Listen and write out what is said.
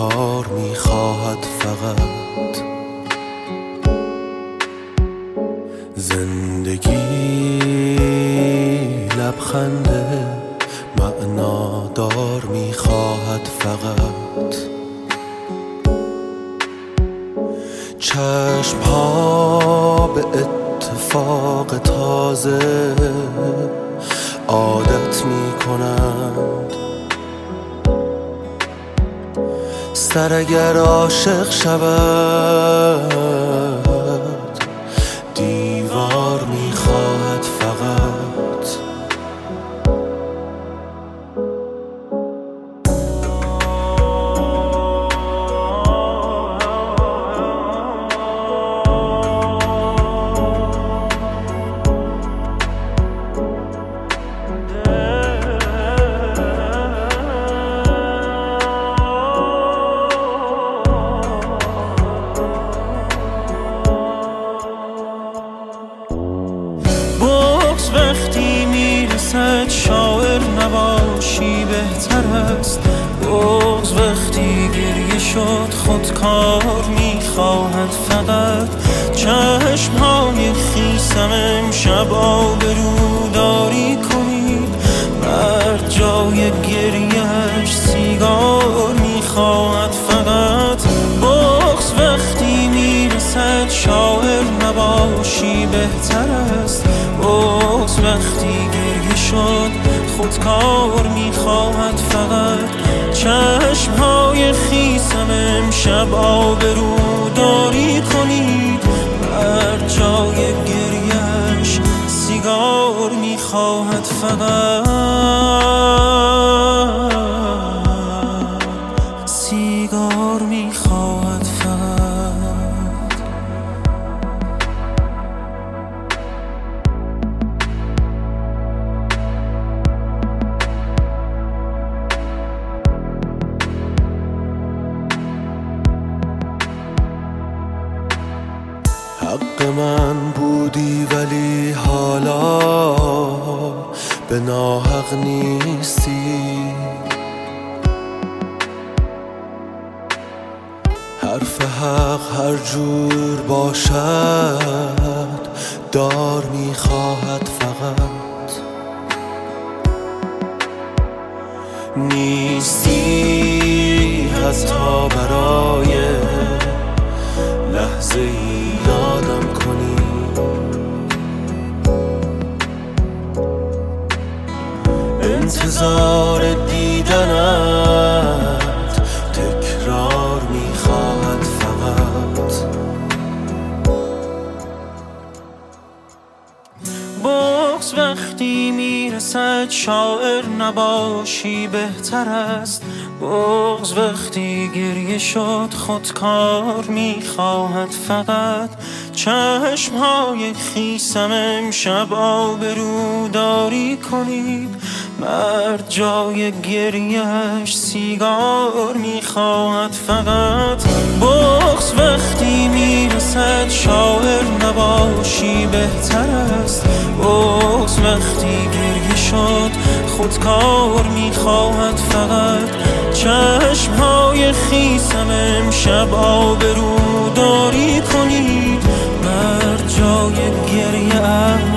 کار میخواهد فقط زندگی لبخنده معنادار میخواهد فقط چشم‌ها به اتفاق تازه عادت میکنند سر اگر عاشق شود دیوار میخواهد فقط وقتی میرسد شاعر نباشی بهتر است بغض وقتی گریه شد خودکار میخواهد فقط چشمهای خیسم امشب آبروداری کنید مرد جای گریهش سیگار میخواهد فقط بغض وقتی میرسد شاعر نباشی بهتر است بغض وقتی گریه شد خودکار میخواهد فقط چشمهای خیسم امشب آبروداری کنید مرد جای گریهش سیگار میخواهد فقط سیگار میخواهد فقط حق من بودی ولی حالا به ناحق نیستی حرف حق هر جور باشد دار میخواهد فقط نیستی حتی برای لحظه ای یادم کنی انتظار دیدنت تکرار میخواهد فقط بغض وقتی میرسد شاعر نباشی بهتر است بغض وقتی گریه شد خودکار میخواهد فقط چشمهای خیسم امشب آبروداری کنید مرد جای گریهش سیگار میخواهد فقط بغض وقتی میرسد شاعر نباشی بهتر است بغض وقتی گریه شد خودکار میخواهد فقط چشمهای خیسم امشب آبروداری کنید مرد جای گریه